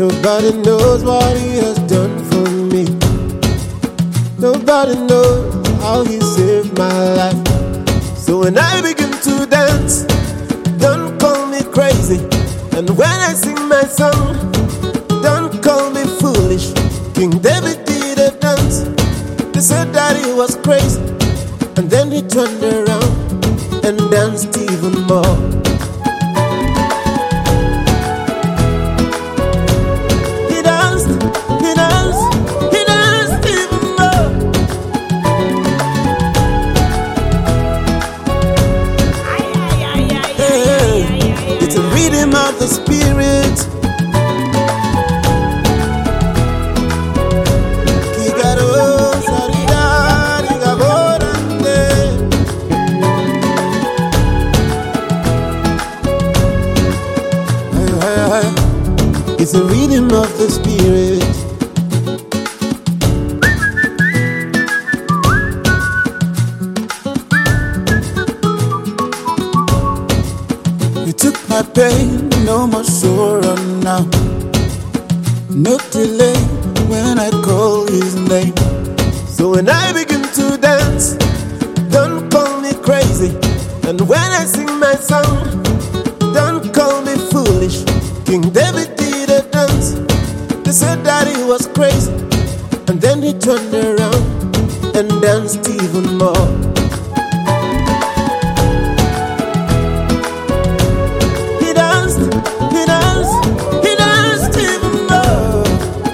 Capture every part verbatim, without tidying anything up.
Nobody knows what he has done for me. Nobody knows how he saved my life. So when I begin to dance, don't call me crazy. And when I sing my song, don't call me foolish. King David did a dance. They said that he was crazy, and then he turned around and danced even more. He danced, he danced, he danced even more. Hey, it's a rhythm of the spirit. It's a rhythm of the spirit. You took my pain, no more sorrow now. No delay when I call his name. So when I begin to dance, don't call me crazy. And when I sing my song, don't call me foolish. King David did a dance. They said that he was crazy, and then he turned around and danced even more. He danced, he danced, he danced even more.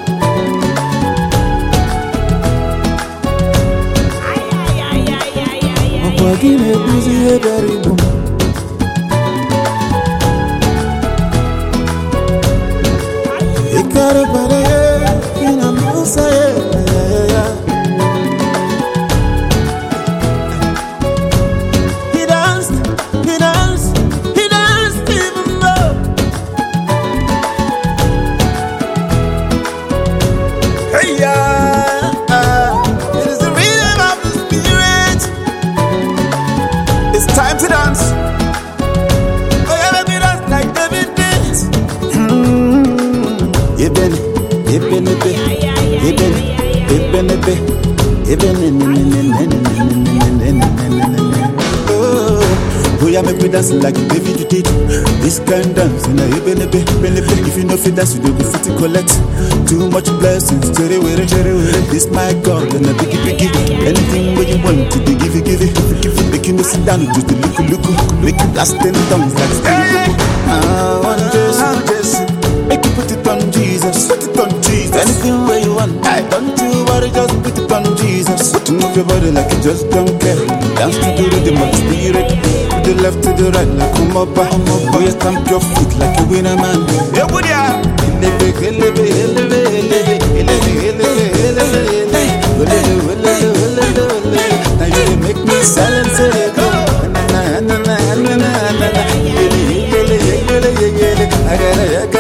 He danced, he danced, he danced even more. Hey, yeah, it is the rhythm of the spirit. It's time to dance. Oh yeah, let me dance like David did. Mm-hmm. Yeah, baby. Even if it, even, even if it, even in, oh, yeah, make me dance like David did. This kind dance, and I even if it, if you know fit dance, you do be fit to collect. Too much blessings, cherry with it, cherry with it. This my God, and a biggie biggie. Anything where you want to be, give it, give it, give it. Make you sit down, just a look, look, make you blast ten tongues like steady. I want just, make you put it on Jesus, put it on Jesus. Anything where you want, I don't you worry, just put it on Jesus. Put move your body like you just don't care. Dance to the rhythm of the spirit. To the left, to the right, like come up, come up. Boy, you stamp your feet like a winner man. Yeah, good yeah. Eleve, eleve, eleve, eleve, eleve, eleve, eleve. Now you make me silence it. Na na na na na na na. I gotta, I gotta.